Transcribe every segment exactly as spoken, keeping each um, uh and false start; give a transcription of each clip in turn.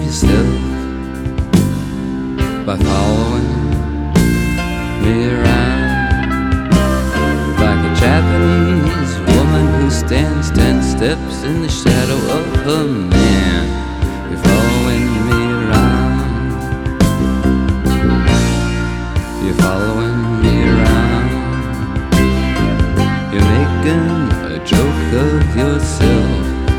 yourself by following me around like a Japanese woman who stands ten steps in the shadow of her man. You're following me around. You're following me around. You're making a joke of yourself.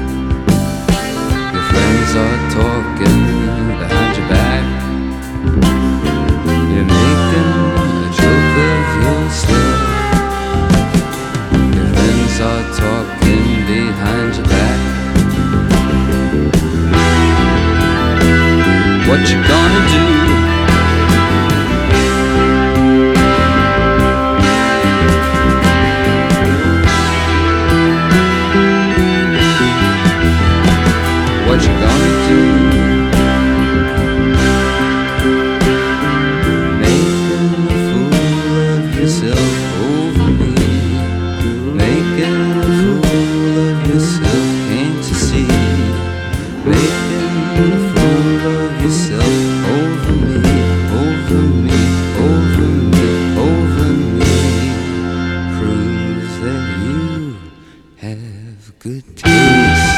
Your friends are talking behind your back. You're making a joke of yourself. Your friends are talking behind your back. What you gonna do? What you gonna do? Making a fool of yourself over me. Making a fool of yourself, can't you see? Making a fool of yourself over me, over me, over me, over me. Proves that you have good taste.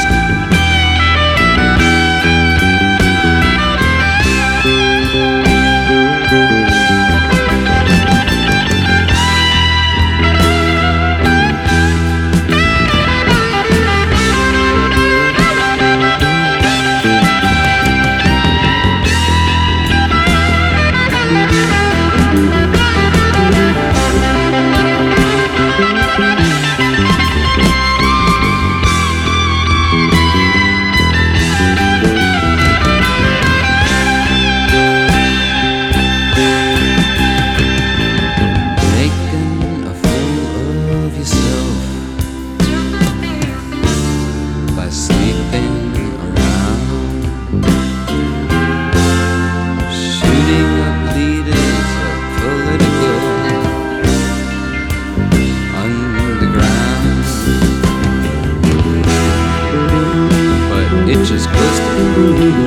It just goes to prove